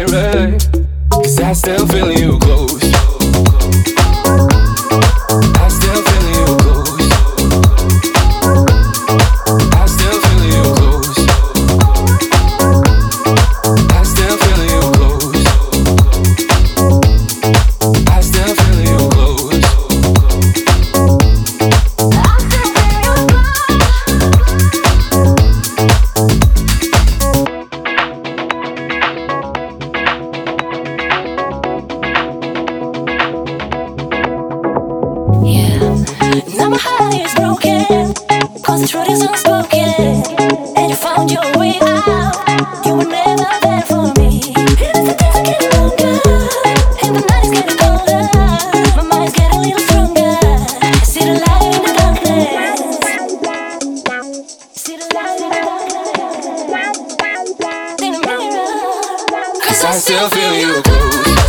mirror, 'cause I still feel you close. I still feel you close. I still feel you close. I still feel you close. I still feel you close. Now my heart is broken, 'cause the truth is unspoken. And you found your way out, you were never there for me. And the days are getting longer, and the night is getting colder. My mind's getting a little stronger. I see the light in the darkness. See the light in the darkness. In the mirror, 'cause I still feel you close.